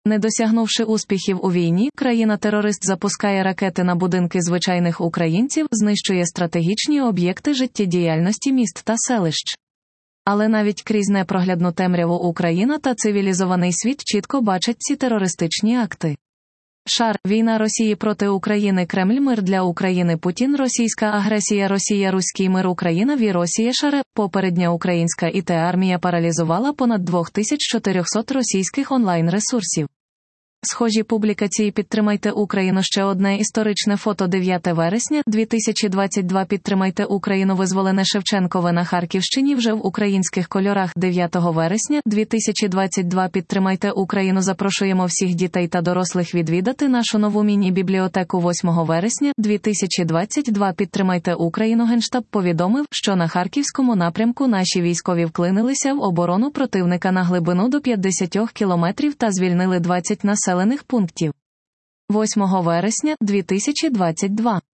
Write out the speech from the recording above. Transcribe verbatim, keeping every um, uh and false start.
Не досягнувши успіхів у війні, країна-терорист запускає ракети на будинки звичайних українців, знищує стратегічні об'єкти життєдіяльності міст та селищ. Але навіть крізь непроглядну темряву Україна та цивілізований світ чітко бачать ці терористичні акти. Шар. Війна Росії проти України. Кремль. Мир для України. Путін. Російська агресія. Росія. Руський мир. Україна. Ві. Росія. Шаре. Попередня українська І Т-армія паралізувала понад дві тисячі чотириста російських онлайн-ресурсів. Схожі публікації. Підтримайте Україну. Ще одне історичне фото. дев'яте вересня дві тисячі двадцять два. Підтримайте Україну. Визволене Шевченкове на Харківщині вже в українських кольорах. дев'ятого вересня дві тисячі двадцять два. Підтримайте Україну. Запрошуємо всіх дітей та дорослих відвідати нашу нову міні-бібліотеку. восьмого вересня дві тисячі двадцять два. Підтримайте Україну. Генштаб повідомив, що на Харківському напрямку наші військові вклинилися в оборону противника на глибину до п'ятдесят кілометрів та звільнили двадцять населених пунктів. восьмого вересня дві тисячі двадцять два.